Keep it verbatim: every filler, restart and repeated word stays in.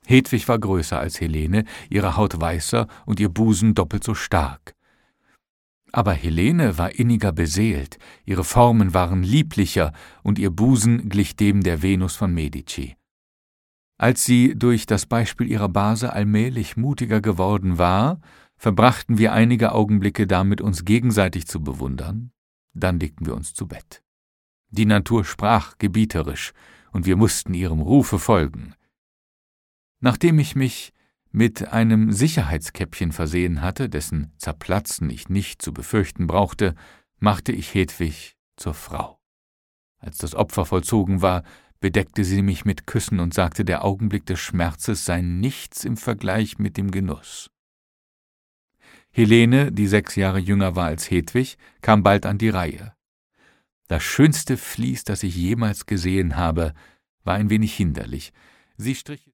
Hedwig war größer als Helene, ihre Haut weißer und ihr Busen doppelt so stark. Aber Helene war inniger beseelt, ihre Formen waren lieblicher und ihr Busen glich dem der Venus von Medici. Als sie durch das Beispiel ihrer Base allmählich mutiger geworden war, verbrachten wir einige Augenblicke damit, uns gegenseitig zu bewundern, dann legten wir uns zu Bett. Die Natur sprach gebieterisch, und wir mussten ihrem Rufe folgen. Nachdem ich mich mit einem Sicherheitskäppchen versehen hatte, dessen Zerplatzen ich nicht zu befürchten brauchte, machte ich Hedwig zur Frau. Als das Opfer vollzogen war, bedeckte sie mich mit Küssen und sagte, der Augenblick des Schmerzes sei nichts im Vergleich mit dem Genuss. Helene, die sechs Jahre jünger war als Hedwig, kam bald an die Reihe. Das schönste Vlies, das ich jemals gesehen habe, war ein wenig hinderlich. Sie strich